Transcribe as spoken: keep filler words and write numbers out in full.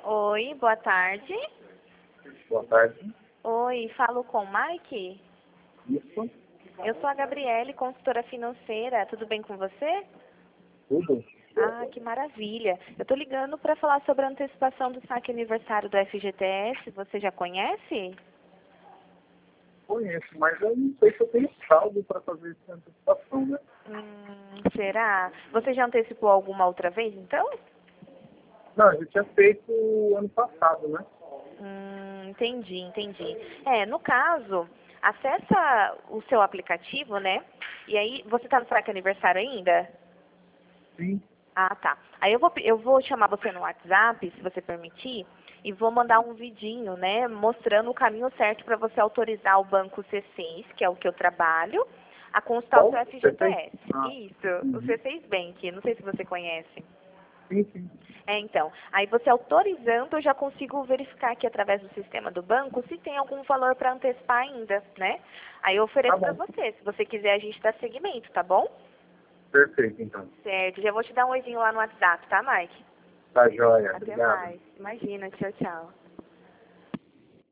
Oi, boa tarde. Boa tarde. Oi, falo com o Mike? Isso, Eu sou a Gabriele, consultora financeira. Tudo bem com você? tudo. Ah, que maravilha. Eu tô ligando para falar sobre a antecipação do saque aniversário do F G T S. Você já conhece? Conheço, mas eu não sei se eu tenho saldo para fazer essa antecipação, né? Hum, será? Você já antecipou alguma outra vez, então? Não, a gente tinha feito ano passado, né? Hum, entendi, entendi. É, no caso, acessa o seu aplicativo, né? E aí, você tá no saque aniversário ainda? Sim. Ah, tá. Aí eu vou, eu vou chamar você no WhatsApp, se você permitir, e vou mandar um vidinho, né, mostrando o caminho certo para você autorizar o banco C seis, que é o que eu trabalho, a consultar o Qual? seu Você fez? F G T S. Ah, Isso, o uhum. C seis Bank, não sei se você conhece. Sim, sim. É, então, aí você autorizando, eu já consigo verificar aqui através do sistema do banco se tem algum valor para antecipar ainda, né? Aí eu Tá ofereço para bom. você, se você quiser a gente dá seguimento, tá bom? Perfeito, então. Certo, já vou te dar um oizinho lá no WhatsApp, tá, Mike? Tá joia. Até Obrigado. mais. Imagina, tchau, tchau.